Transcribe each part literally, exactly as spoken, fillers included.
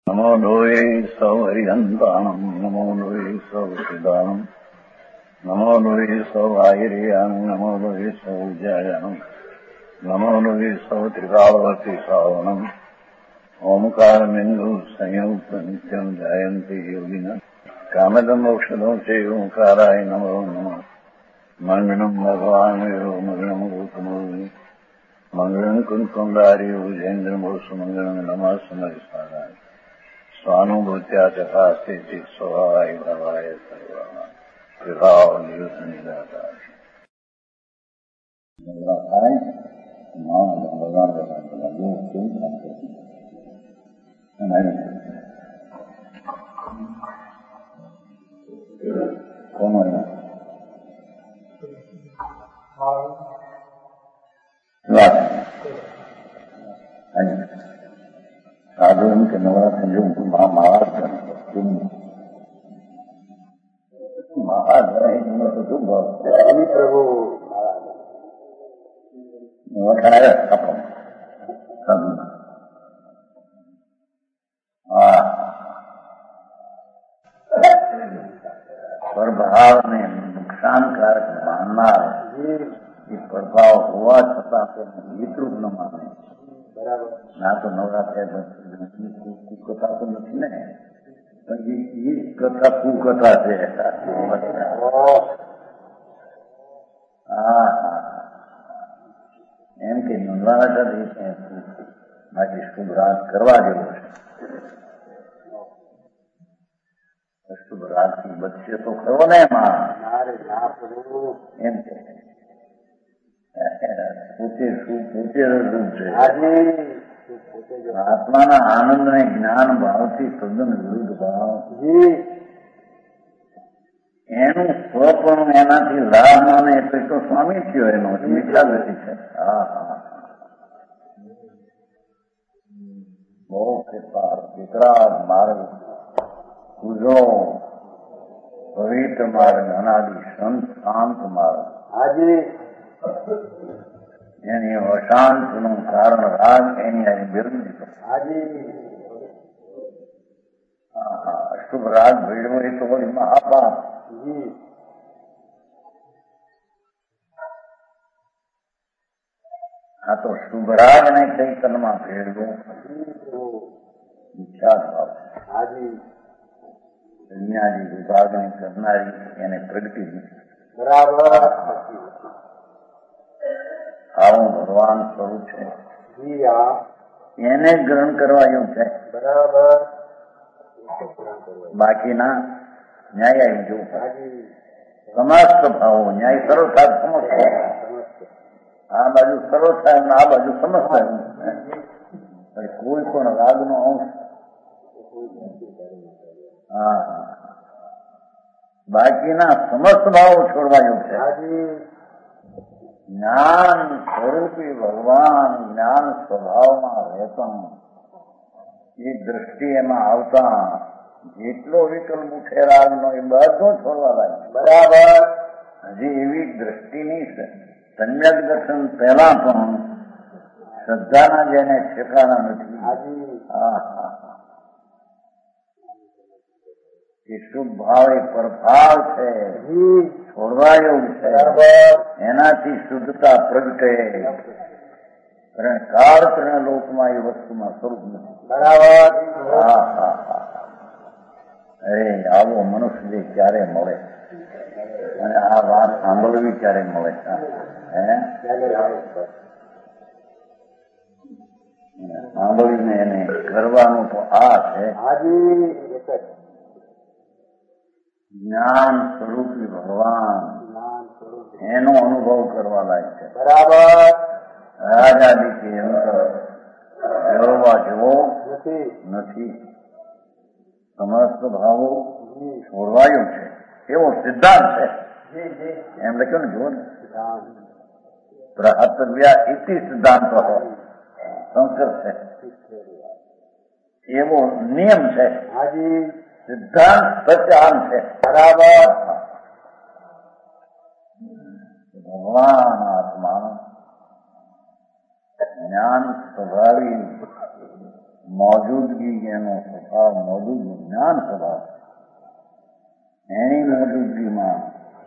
નમો લોહે સૌ હરિહંતાણમ નમો લોહે સૌ સિદ્ધાણમ નમો લોહે સૌ આયર્યાણમ નમો લોહે સૌ જયાણમ નમો લોહે સૌ ત્રિકાળવતી શ્રાવણમ ઓમકાર બિંદુ સંયુક્ત નિત્યમ જાયંતિ યોગિના કામદમ ઔષધો છે ઓંકારાય નમો નમઃ મંગળમ ભગવાન વિરો મંગળમ ગૌતમોની મંગળમ કુંકુંડારી ઉજેન્દ્રમો સુમંગળમ નમઃ સમરિસારાય સ્વાનુભૂત્યા તથા સ્થિતિ સ્વભાવાય ભાવાય સર્વા વિભાવ નિયુત નિરાકાર થાય મૌન ભગવાન ભગવાન કેમ કામ કરતી કોનો સાધુ એમ કે નવરાત્રી જેવું મહારાજ મહારાજ શું ભાવ પ્રભુ વઠાયા સાધુ હા સ્વભાવને નુકસાનકારક માનનાર એ પ્રભાવ હોવા છતાં તેને વિતૃપ ન માને. બરાબર. ના તો નવરાત્રી કુકથા તો નથી ને, પણ એ કથા કુકથા છે. હા એમ કે નવરાત્રી બાકી શુભ રાત કરવા જેવો છે. શુભ રાત થી બચશે તો ખરો ને એમાં એમ કે પોતે શું પોતે રૂપ છે. આત્માના આનંદ ને જ્ઞાન ભાવથી તદ્દન વિરુદ્ધ ભાવ એનું સ્વપણું એનાથી લાભ માને એટલે તો સ્વામી થયો એનો મિથ્યાગતિ છે. હા હા બહુ ફેરફાર વિતરાગ માર્ગ પૂજો પવિત્ર માર્ગ અનાદિ સંત શાંત માર્ગ હાજી એની અશાંતનું કારણ રાગ એની અહીં વિરુદ્ધ શુભ રાગ ભેળવો એ તો બધી મહાપાપ. આ તો શુભ રાગ ને ચૈતનમાં ભેળવો વિખ્યાત ભાવ છે. દુનિયાજી વિભાગને કરનારી એને પ્રગતિ બરાબર. આવું ભગવાન સ્વરૂપ છે એને ગ્રહણ કરવા એવું છે. બરાબર. બાકીના ન્યાય આવી જવું સમસ્ત ભાવો ન્યાય સરળ થાય સમસ્ત આ બાજુ સરળ થાય આ બાજુ સમસ્ત થાય. કોઈ પણ રાગનો અંશ હા બાકીના સમસ્ત ભાવો છોડવા એવું છે. જ્ઞાન સ્વરૂપી ભગવાન જ્ઞાન સ્વભાવમાં રહેતા એ દ્રષ્ટિ એમાં આવતા જેટલો વિકલ્પ ઉઠે રાગનો એ બધો છોડવા લાગે. બરાબર. હજી એવી દ્રષ્ટિની સમ્યક દર્શન પહેલા પણ શ્રદ્ધાના જેને ઠેકાણા નથી. હા હા એ શુભ ભાવ એ પરભાવ છે છોડવા એવું છે. એનાથી શુદ્ધતા પ્રગટે કાળ ત્રણ લોકમાં એ વસ્તુમાં સ્વરૂપ નથી. બરાબર. હા હા હા અરે આવો મનુષ્ય ક્યારે મળે અને આ વાત સાંભળવી ક્યારે મળે. હે સાંભળીને એને કરવાનું તો આ છે. જ્ઞાન સ્વરૂપી ભગવાન એનો અનુભવ કરવા લાયક છે. બરાબર. રાજાદી કે અંતર મેળવવા જેવો નથી. સમસ્ત ભાવો છોડવાયો છે એવો સિદ્ધાંત છે. એમ લખ્યો ને જુઓ ને પ્રહતવ્યા ઇતિ સિદ્ધાંત સંસ્કૃત છે એવો નિયમ છે. સિદ્ધાંત પ્રચાર છે. બરાબર. ભગવાન આત્મા જ્ઞાન સ્વભાવી મોજ મોજૂદગી એનો સ્વભાવ મોજૂદ જ્ઞાન સ્વભાવ એની મોજૂદગીમાં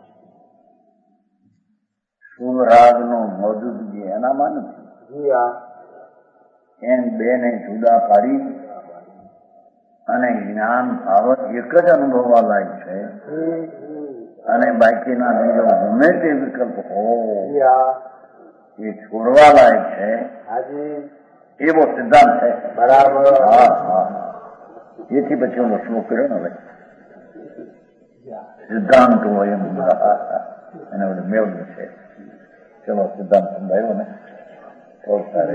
શુભ રાગનો મોજૂદગી એનામાં નથી. એમ બે ને જુદા પાડી અને જ્ઞાન ભાવ એક જ અનુભવવા લાયક છે. અને બાકીના બીજો ગમે તે વિકલ્પ હોય એ છોડવા લાયક છે એવો સિદ્ધાંત છે. બરાબર. હા હા એથી પછી હું શ્લોક કર્યો ને ભાઈ સિદ્ધાંત હોય એમ એને બધું મેળવું છે. ચલો સિદ્ધાંત સમજાયો ને તો સારે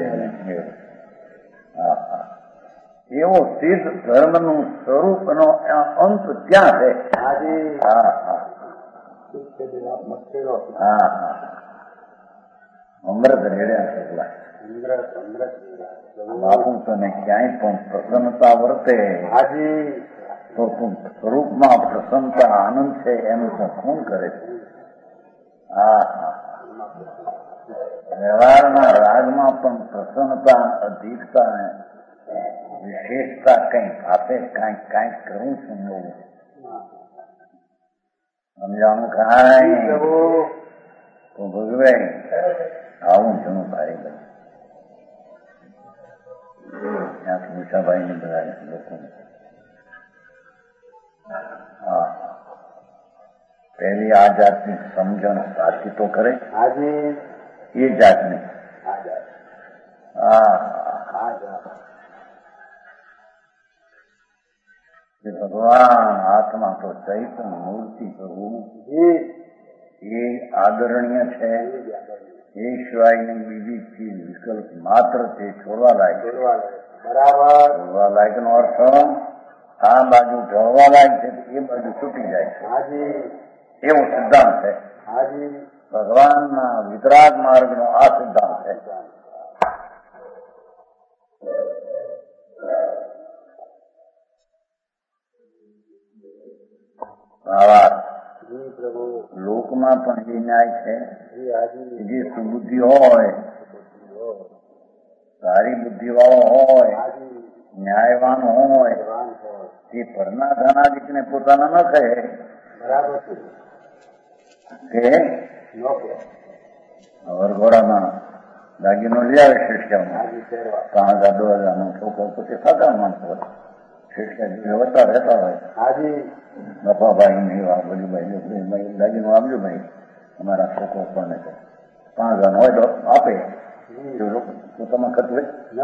હા હા એવો સિદ્ધ ધર્મનું સ્વરૂપનો અંત ક્યાં છે? હા હા હા હા અમૃત રેડ્યા કેટલા બાપુ તને ક્યાંય પણ પ્રસન્નતા વર્તે તો તું સ્વરૂપમાં પ્રસન્નતા આનંદ છે એનું તો શું કરે છે? હા હા વ્યવહારના રાગમાં પણ પ્રસન્નતા અધિકતા વિશેષતા કંઈક આપે કાંઈક કાંઈક કરું છું એવું સમજાવું કાંઈ તો ભગવે આવું જૂનું ભાઈ બને ત્યાં મુસાભાઈ ને બધા લોકો હા પહેલી આ જાતની સમજણ સાચી તો કરે એ જાતની હા ભગવાન હાથમાં તો ચૈતન મૂર્તિ કરવું એ આદરણીય છે. એ સિવાયની બીજી ચીજ વિકલ્પ માત્ર તે છોડવા લાયક. બરાબર. છોડવા લાયક નો અર્થ આ બાજુ ઢળવા લાયક છે એ બાજુ છૂટી જાય છે એવો સિદ્ધાંત છે. ભગવાનના વિતરાગ માર્ગનો આ સિદ્ધાંત છે. લોકમાં પણ એ ન્યાય છે જે સુબુદ્ધિ હોય સારી બુદ્ધિ વાળો હોય ન્યાયવાન હોય તે પરના ધનાદિકને પોતાના ન કહે કે વરઘોડામાં દાગીનો લઈ આવે શિષ્યમાં પાંચ હજાર દો હજાર નો છોકરો પછી સાદા માણસો હોય શિષ્ય વ્યવસ્થા રહેતા હોય બપાભાઈ નહીં આ બધું ભાઈ દાગીનો આપજો ભાઈ અમારા છોકરો પણ છે પાંચ હજાર હોય તો આપે પોતામાં ખતવે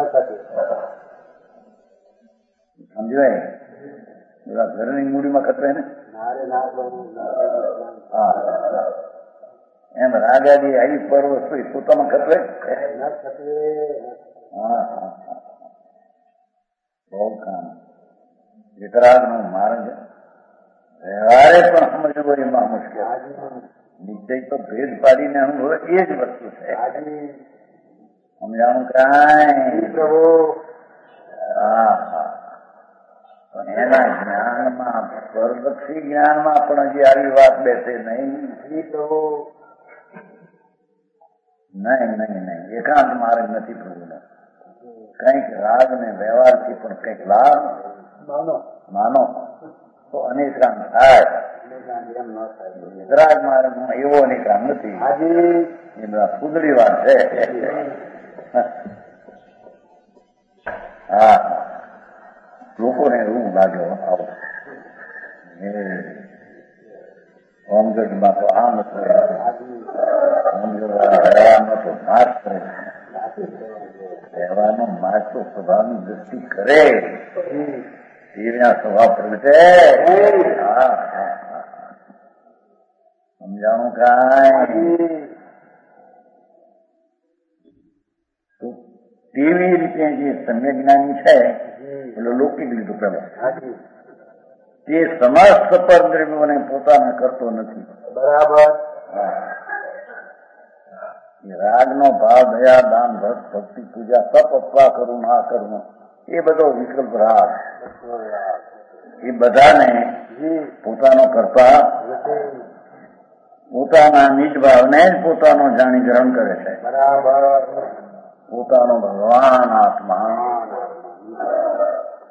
સમજવાય બધા ઘરની મૂડીમાં ખતવે ને હા એમ રાજાજી આવી પર્વ સુઈ પોતામાં ખતવે હા હા બહુ કામ વિતરાગ નો માર્ગ વ્યવહારે પણ સમજવો એમાં મુશ્કેલ. નિશ્ચય તો ભેદ પાડીને અનુભવે એ જ વસ્તુ છે. સમજાણું કાંઈ હા હા પણ એના જ્ઞાનમાં પરલક્ષી જ્ઞાનમાં પણ હજી આવી વાત બેસે નહીં નહીં નહીં નહીં એકાંત માર્ગ નથી પ્રભુનો. કંઈક રાગ ને વ્યવહારથી પણ કંઈક લાભ માનો તો અનેકાંત થાય. વિતરાગ માર્ગમાં એવો અનેકાંત નથી. એ બધા ફૂદડી વાત છે. હા લોકોને એવું લાગ્યો આવો હોમગઢમાં તો આમ રહેવાનો તો નાશ કરે રહેવાનો નાશ તો સ્વભાવની દૃષ્ટિ કરે એના સ્વભાવ પ્રગટે. હા હા સમજાણું કાંઈ તેવી રીતે જે સમ્યક જ્ઞાની છે એટલે લૌકિક લીધું પેલા તે સમસ્ત પર દ્રવ્યોને પોતાના કરતો નથી. બરાબર. રાગનો ભાવ દયા દાન ભક્ત ભક્તિ પૂજા તપ અપવા કરવું ના કરવું એ બધો વિકલ્પ રાગ એ બધાને પોતાનો કરતા પોતાના નિજ ભાવને જ પોતાનો જાણી ગ્રહણ કરે છે. બરાબર. પોતાનો ભગવાન આત્મા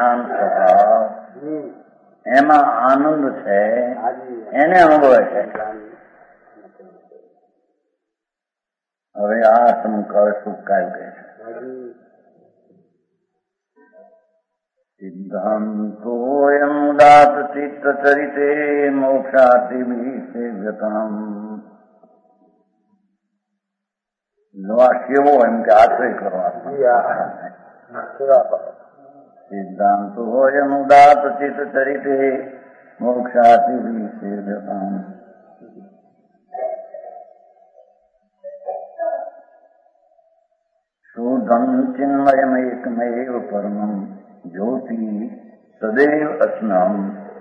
જ્ઞાન સ્વભાવ એમાં આનંદ છે એને અનુભવે છે. હવે આ સમકળ સુખ કાય કહે છે. સિદ્ધાંતોયમ દાત ચિત્ત ચરિતે મોક્ષાતિ વિસેવ્યતમ. નવા કેવો એમ કે આશ્રય કરવા. સિદ્ધાંતોયમ દાત ચિત્ત ચરિતે મોક્ષાતિ વિસેવ્યતમ. શુદ્ધમ ચિન્મયમેકમેવ પરમં જ્યોતિ સદૈવ અસ્નમ.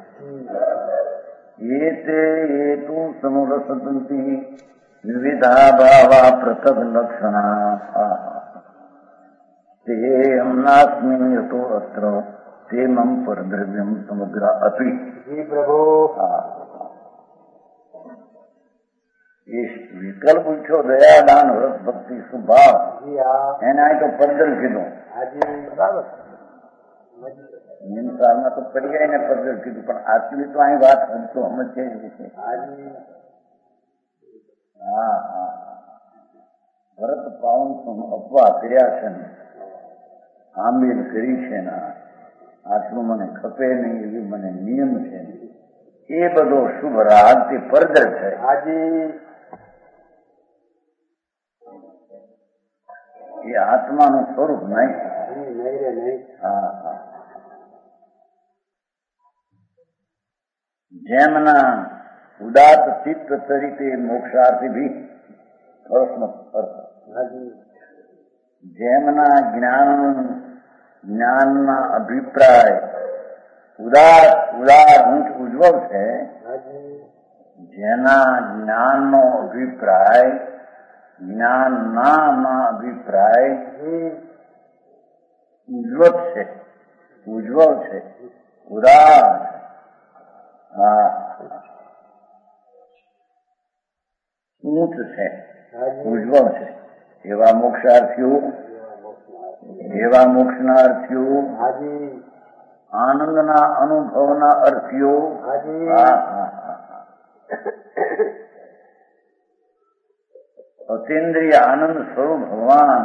એતે હેતુ સમુરસંતિ વિવિધા ભાવા પૃથક લક્ષણા. તે અમનાસ્મિન યતો અત્ર તે મમ પરદ્રવ્યમ સમગ્ર અપી. પ્રભુ એ વિકલ્પ પૂછ્યો દયા દાન વ્રત ભક્તિ સુભાવ એને આ તો પરદર કીધું. નિમસારમાં તો પર્યાય ને પરદર કીધું પણ આટલી તો અહીં વાત તો સમજે છે. હા હા વ્રત પાવન અપવા કર્યા છે ને આંબેલ કરી છે ને આટલું મને ખપે નહીં એવી મને નિયમ છે એ બધો શુભ રાગ તે પરદર છે. એ આત્માનું સ્વરૂપ નહીં. હા હા જેમના ઉદાત ચિત્ત તરીકે મોક્ષાર્થી ભી જેમના જ્ઞાન જ્ઞાનના અભિપ્રાય ઉદાર ઉદાર ઊંચ ઉજ્જવળ છે. જેના જ્ઞાનનો અભિપ્રાય જ્ઞાનના અભિપ્રાય ઉજ્જવળ છે ઉજ્જવળ છે ઉદાર છે. હા ઊંચ છે ઉજ્જવળ છે એવા મોક્ષાર્થીઓ એવા મોક્ષના અર્થીઓ આનંદના અનુભવના અર્થીઓ. હા હા અતિન્દ્રિય આનંદ સ્વરૂપ ભગવાન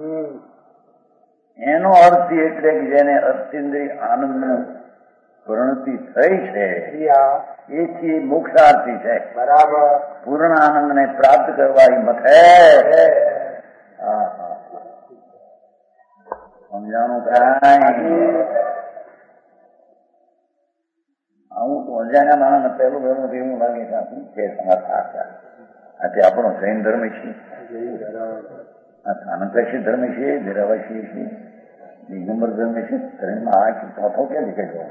એનો અર્થ એટલે કે જેને અતિન્દ્રિય આનંદ પ્રણતિ થઈ છે એથી મોક્ષાર્થી છે. બરાબર પૂર્ણ આનંદ ને પ્રાપ્ત કરવા મથે. હા હા સમજાણું કાંઈ આવું તો અજાણ્યા માણસ પહેલું પહેલું એવું લાગે છે આથી આપણો જૈન ધર્મ છે આનંદશી ધર્મ છે ધીરાવાસી છે દિગંબર ધર્મ છે ધર્મમાં આ ચોથો ક્યાં નીકળ્યો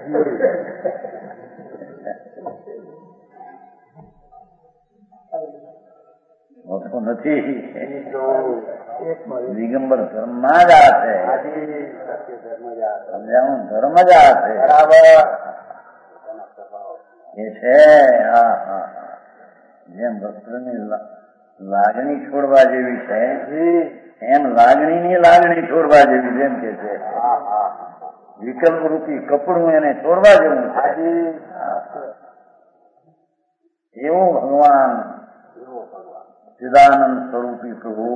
ચોથો નથી. દિગંબર ધર્મમાં જ આ છે. સમજાવું ધર્મ જ આ છે. એ છે. હા હા હા જેમ વસ્ત્રની લાગણી છોડવા જેવી છે એમ લાગણીની લાગણી છોડવા જેવી જેમ કે છે વિકલ્પ રૂપી કપડું એને છોડવા જેવું છે. એવું ભગવાન ચિદાનંદ સ્વરૂપી પ્રભુ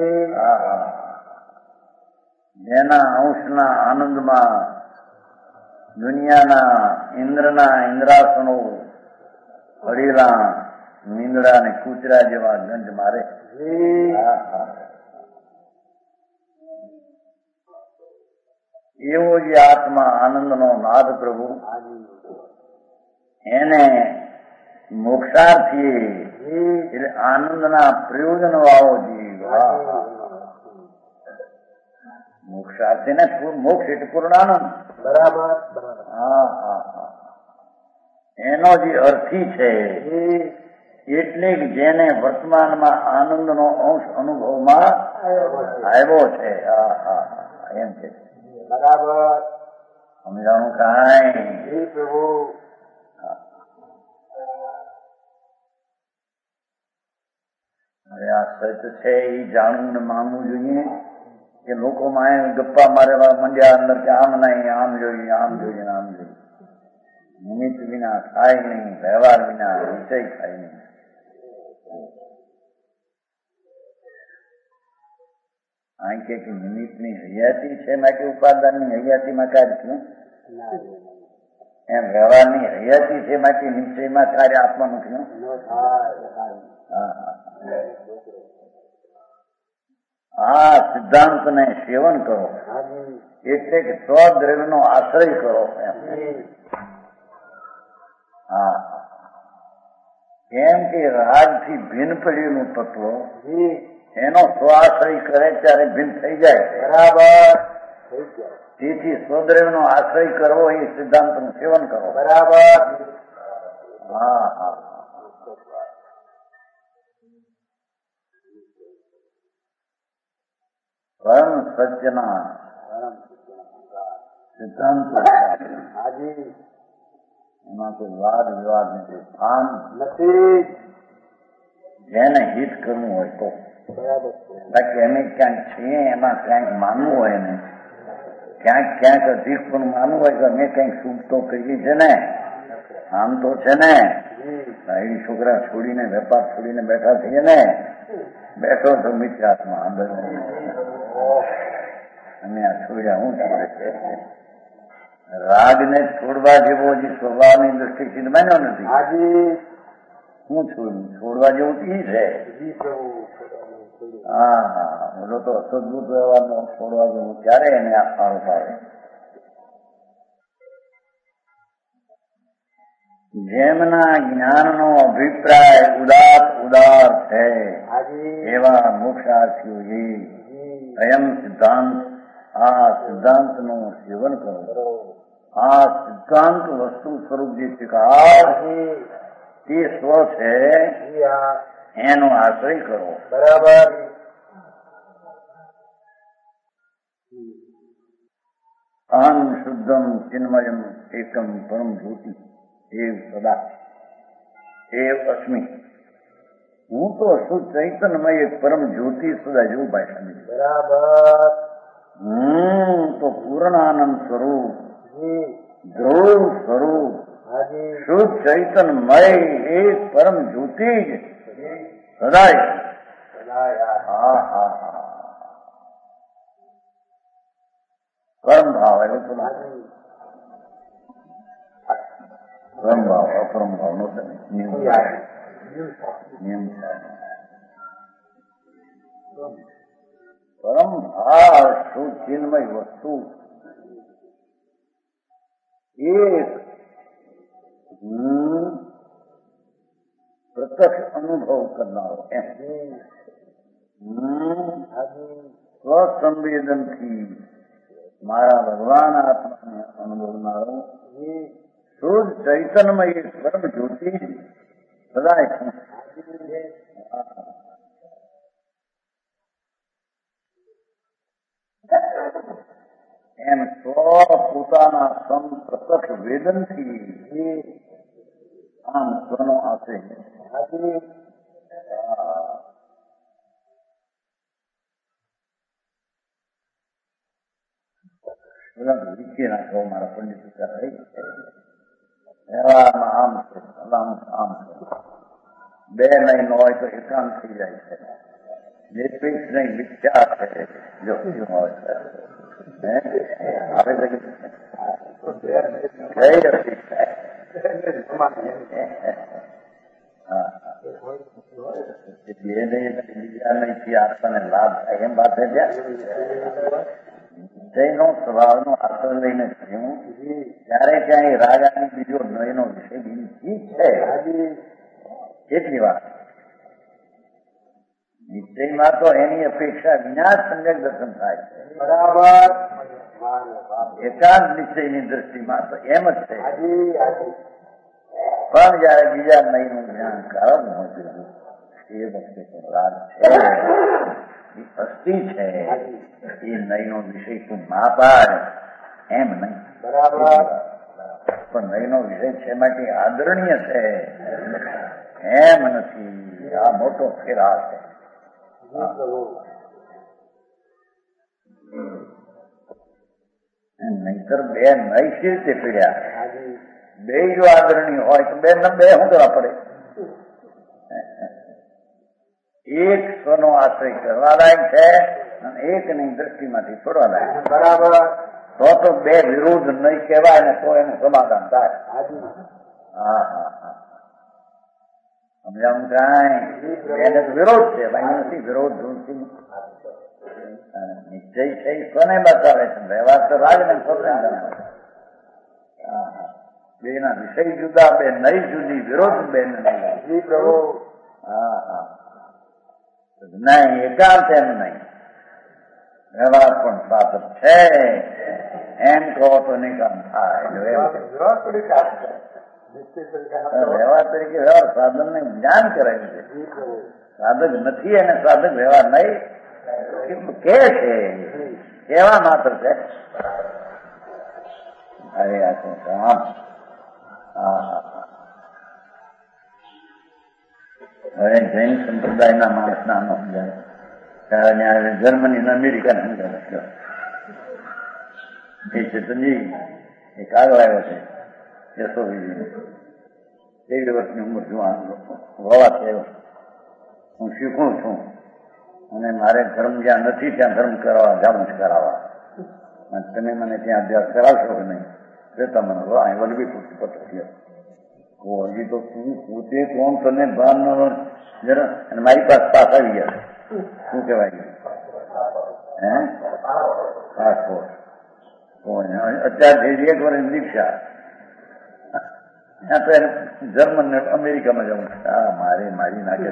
જેના અંશના આનંદમાં દુનિયાના ઇન્દ્રના ઇન્દ્રાસનો હળેલા નીંદડા ને કૂતરા જેવા ગંધ મારે. એવો જે આત્મા આનંદનો નાદ પ્રભુ એને મોક્ષાર્થી એટલે આનંદના પ્રયોજન વાળો જીવ. મોક્ષાર્થી ને મોક્ષ એટલે પૂર્ણ આનંદ. બરાબર હા હા હા એનો જે અર્થી છે એટલે જેને વર્તમાનમાં આનંદનો અંશ અનુભવમાં આવ્યો છે. હા હા હા એમ છે. બરાબર સમજાણું કાંઈ પ્રભુ. હવે આ સત્ય છે એ જાણવું ને માનવું જોઈએ. કે લોકોમાં ગપ્પા મારેવા મંડ્યા અંદર કે આમ નહીં, આમ જોઈએ, આમ જોઈએ, આમ જોઈએ. નિમિત્ત વિના થાય નહીં, વ્યવહાર વિના વિષય થાય નહીં. અહીં કે નિમિત્તની હૈયાતી છે માટે ઉપાદાનની હૈયાતીમાં કાર્ય થયું, એમ વ્યવહારની હૈયાતી છે માટે નિશ્ચયમાં કાર્ય આપવાનું થયું. આ સિદ્ધાંતને સેવન કરો એટલે કે સ્વદ્રવ્યનો આશ્રય કરો એમ. હા, કેમ કે રાગથી ભિન્ન પડેલું તત્વ એનો સ્વાશ્રય કરે ત્યારે ભિન્ન થઈ જાય. બરાબર. તેથી સ્વદ્રવ્યનો આશ્રય કરવો એ સિદ્ધાંતનું સેવન કરો. બરાબર. હા હા પરમ સત્યના સિદ્ધાંતો એમાં કોઈ વાદ વિવાદ નથી, સ્થાન નથી. જેને હિત કરવું હોય તો બાકી અમે ક્યાંક છીએ એમાં ક્યાંક માનવું હોય ને, ક્યાંક ક્યાંક અધિક પણ માનવું હોય કે અમે ક્યાંક શુભ તો કરીએ છે ને, આમ તો છે ને. એ છોકરા છોડીને વેપાર છોડીને બેઠા થઈએ ને, બેઠો તો મિત્રાત્મા અને આ છોડ્યા હું છોડે છે. રાગને છોડવા જેવો હજી સ્વભાવની દ્રષ્ટિથી બન્યો નથી. હું છોડું છોડવા જેવું ઈ છે. હા હા બોલો તો અસદભૂત વ્યવહારનો છોડવા જેવું ક્યારે એને આપવાનો આવે. જેમના જ્ઞાનનો અભિપ્રાય ઉદાર ઉદાર છે એવા મોક્ષાર્થીઓએ અયમ સિદ્ધાંત આ સિદ્ધાંતનું સેવન કરો. આ સિદ્ધાંત વસ્તુ સ્વરૂપ જે સ્વીકાર તે સ્વ છે એનો આશ્રય કરો. બરાબર. અહમ શુદ્ધમ ચિન્મયમ એકમ પરમ જ્યોતિ એવ સદા એવ અસ્મિ. હું તો શુદ્ધ ચૈતન્યમય એક પરમ જ્યોતિ સદા જેવું ભાષણ. બરાબર. હમ તો પૂર્ણાનંદ સ્વરૂપ, ધ્રુવ સ્વરૂપ, શુદ્ધ ચૈતન્યમય એક પરમ જ્યોતિ જ સદાય. હા હા હા પરમ ભાવ એવું તો પરમ ભાવ અપરમ ભાવ નો નિયમ પરમ ભાવ શું ચિન્મય વસ્તુ એક પ્રત્યક્ષ અનુભવ કરનારો એમ સ્વસંવેદનથી મારા ભગવાન આત્માને અનુભવનારો શુદ્ધ ચૈતન્યમય એક પરમ જ્યોતિ સદાય. એમ સ્વ પોતાના સમ પ્રત્યક્ષ વેદનથી આમ સ્વનો આશ્રય. વિશે નાખો મારા પંડિત વ્યવહારમાં આમ છે, આમ આમ છે. બે નહીં હોય તો એકાંત થઈ જાય છે. નિરપેક્ષ નહીં મિથ્યા છે જો હોય છે. આપણને લાભ થાય એમ વાત છે. વિષયનો સ્વભાવનો આશ્રય લઈને થયું ત્યારે ક્યાંય રાગાની બીજો નયનો વિષય બીજી છે એટલી વાત. નિશ્ચયમાં તો એની અપેક્ષા વિના સંજક દર્શન થાય છે. બરાબર. એકાંત નિશ્ચયની દ્રષ્ટિમાં તો એમ જ છે. પણ જયારે બીજા નયનું જ્ઞાન કારણ હોય એ વખતે તો રાગ છે, અસ્થિ છે, એ નયનો વિષય તું ના પાડ એમ નહીં. બરાબર. પણ નયનો વિષય છે માટે આદરણીય છે એમ નથી. આ મોટો ફેરા છે. નહીતર બે નહીં સી રીતે પીડ્યા. બે જો આદરણીય હોય તો બે બે શું કરવા પડે? એક સ્વનો આશ્રય કરવા લાયક છે અને એકની દ્રષ્ટિમાંથી છોડવા લાયક. બરાબર. તો તો બે વિરોધ નહીં કહેવાય ને તો એનું સમાધાન થાય. હા હા હા સમજાવું કાંઈ? એને વિરોધ છે ભાઈ, નથી વિરોધ ધૂળથી નિશ્ચય છે એ કોને બતાવે છે? વ્યવહાર તો રાજને સ્વતંત્ર. હા હા બે ના વિષય જુદા, બે નહીં જુદી, વિરોધ બે નહીં. પ્રભુ હા હા નહીં એકાંત એમ નહીં. વ્યવહાર પણ સાધક છે એમ કહો તો નિકામ થાય. વ્યવહાર તરીકે વ્યવહાર સાધન ને જ્ઞાન કરાયું છે. સાધક નથી અને સાધક વ્યવહાર નહીં કે છે, કેવા માત્ર છે. અરે આ શું કામ. હા હા હવે જૈન સંપ્રદાયના માણસ ના સમજાય ત્યારે જર્મની અને અમેરિકા સમજાવે. એ ચેતનજી એક આગળ આવ્યો છે યશોવીજી, તેર વર્ષની ઉંમર જુવાન હોવા છે. હું શીખું છું અને મારે ધર્મ જ્યાં નથી ત્યાં ધર્મ કરાવવા જાવું જ કરાવવા. તમે મને ત્યાં અભ્યાસ કરાવશો કે નહીં? રહેતા મને અહીં વલભી પૂછતી પત્ર હજી તો તું પોતે કોણ તને ભાન ન જરા. અને મારી પાસે પાસ આવી ગયા. શું કહેવાય? હે પાસપોર્ટ. અત્યારે એક વર્ષની દીક્ષા. ત્યાં તો એને જર્મન ને અમેરિકામાં જવું છે. હા મારે મારી નાખે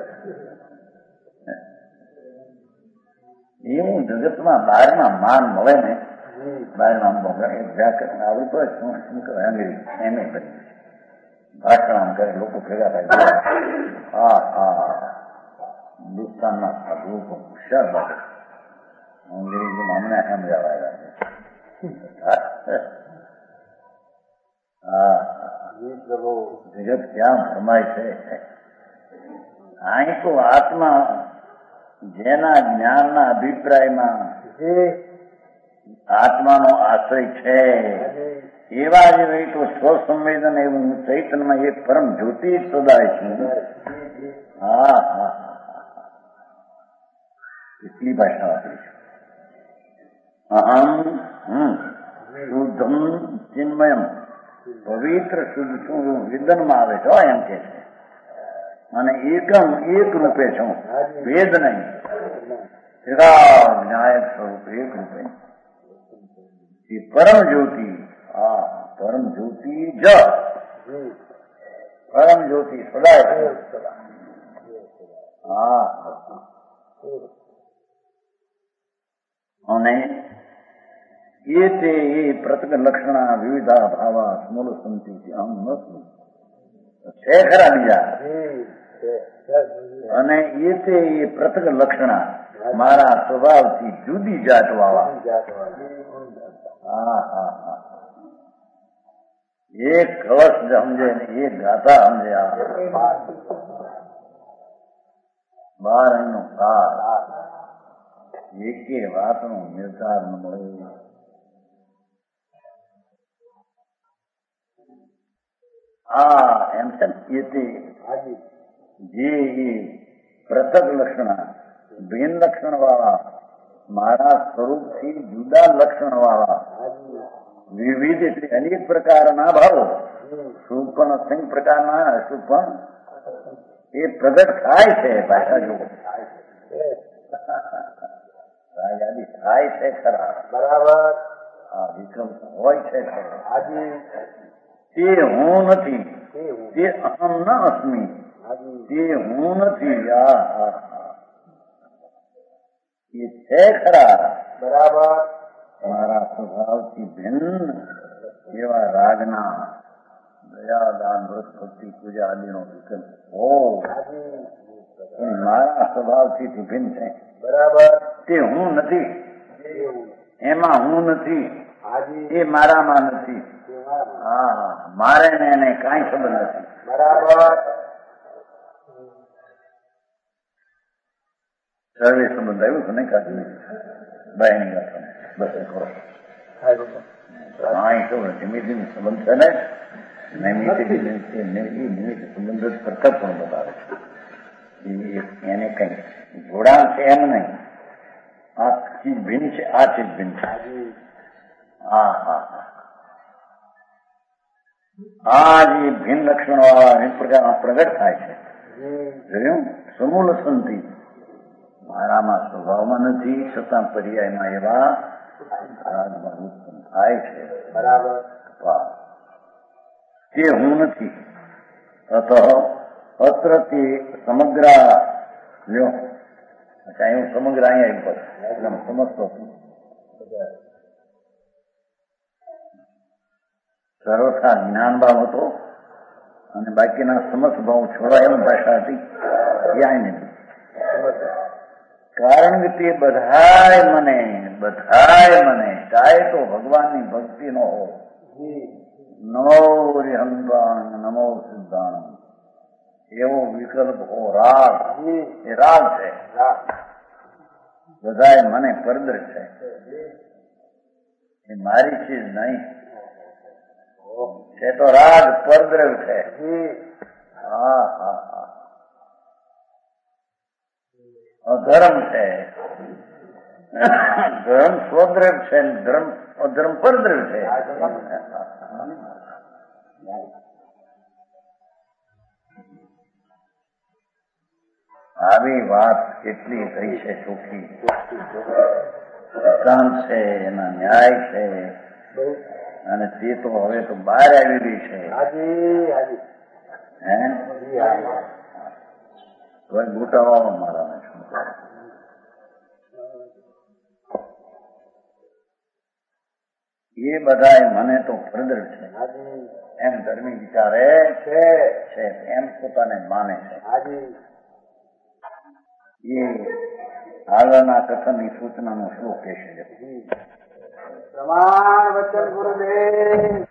એવું જગતમાં બહારમાં માન મળે ને. બહારમાં વ્યાકરણ આવડતું હોય શું શું કહેવાય? અંગ્રેજી એમ એ બની ભાષણ કરે, લોકો ભેગા થાય. હા હા હિન્દુસ્તાનના સાધુઓ પણ હોશિયાર બાબત અંગ્રેજીમાં અમને સમજાવાયેલા છે. હા જગત ક્યાં ભરમાય છે. અહીં તો આત્મા જેના જ્ઞાનના અભિપ્રાયમાં આત્માનો આશ્રય છે એવા જ રહી તો સ્વસંવેદન એવું ચૈતનમાં એક પરમ જ્યોતિ સદાય છે. હા હા કેટલી ભાષા વાપરી છે. અહમ હમ શુદ્ધમ ચિન્મયમ પવિત્ર શુદ્ધ છું વિદનમાં આવે છે એમ કે છે. અને એકમ એક રૂપે છું, ભેદ નહીં. જ્ઞાયક સ્વરૂપ એક રૂપે એ પરમ જ્યોતિ. હા પરમ જ્યોતિ જ પરમ જ્યોતિ સદાય. હા અને એ તે એ પ્રતક લક્ષણા વિવિધા ભાવા સ્મૂલ સંતિ આમ નથી છે ખરા બીજા. અને એ તે એ પ્રતક લક્ષણા મારા સ્વભાવથી જુદી જાત વાળા. હા હા હા એક કળશ સમજે ને એક ગાથા સમજે. બાર એનો સાર એકે વાતનો નિર્ધાર ન મળે. આ એમ છે જે એ પ્રતક લક્ષણ ભિન્ન લક્ષણ વાળા મારા સ્વરૂપથી જુદા લક્ષણ વાળા વિવિધ એટલે અનેક પ્રકારના ભાવો શુભ પણ અસંગ પ્રકારના અશુભ પણ એ પ્રગટ થાય છે. ભાષા જો યાદી થાય છે ખરા. બરાબર. આ વિક્રમ હોય છે ખરા. તે હું નથી, તે અહમ ન અસ્મી, તે હું નથી. આ હા હા એ છે ખરા. બરાબર. મારા સ્વભાવથી ભિન્ન એવા રાગના દયા દાન વ્રત ભક્તિ પૂજા આદિનો વિકલ્પ હો મારા સ્વભાવથી ભિન્ન છે. બરાબર. તે હું નથી, એમાં હું નથી, એ મારામાં નથી. હા મારે ને એને કાંઈ ખબર નથી. બરાબર. સર્વે સંબંધ આવ્યું છે ને કાઢી બાયની વાત બસ કરો. હા એ તો નિમિત્ત સંબંધ છે ને નિમિત્ત નિમિત્ત સંબંધ જ કરતા પણ બતાવે છે એને કઈ જોડાણ છે એમ નહીં. આ ચીજ ભિન્ન છે, આ ચીજ ભિન્ન છે. હા હા હા આ જે ભિન્ન લક્ષણો વાળા અનેક પ્રકારના પ્રગટ થાય છે. જોયું સમૂલ સંતિ મારામાં સ્વભાવમાં નથી છતાં પર્યાયમાં એવા રાગમાં ઉત્પન્ન થાય છે. બરાબર તે હું નથી. અત અત્ર તે સમગ્ર લ્યો અચ્છા હું સમગ્ર અહીંયા એટલે સમજતો છું. સર્વથા જ્ઞાન ભાવ હતો અને બાકીના સમસ્ત ભાવ છોડવા એમ ભાષા હતી. ક્યાંય નહીં. કારણ કે તે બધાય મને બધાય મને ચાહે તો ભગવાનની ભક્તિ નો હો. નમો હરિહંતાણ નમો સિદ્ધાણ એવો વિકલ્પ હો. રાગ એ રાગ છે. બધાય મને પરદર છે. એ મારી ચીજ નહીં છે તો રાગ પરદ્રવ છે. હા હા હા અધર્મ છે. ધર્મ સ્વદ્રવ છે, ધર્મ અધર્મ પરદ્રવ છે. આવી વાત કેટલી થઈ છે ચોખ્ખી. સિદ્ધાંત છે, એના ન્યાય છે અને તે તો હવે તો બહાર આવેલી છે. હે ગોટાવાળો મારા શું એ બધા મને તો ફરદર છે એમ ધર્મી વિચારે છે એમ પોતાને માને છે. એ આગળના કથનની સૂચનાનો શ્લોક કહેશે. પ્રમાણ વચન ગુરુદેવ.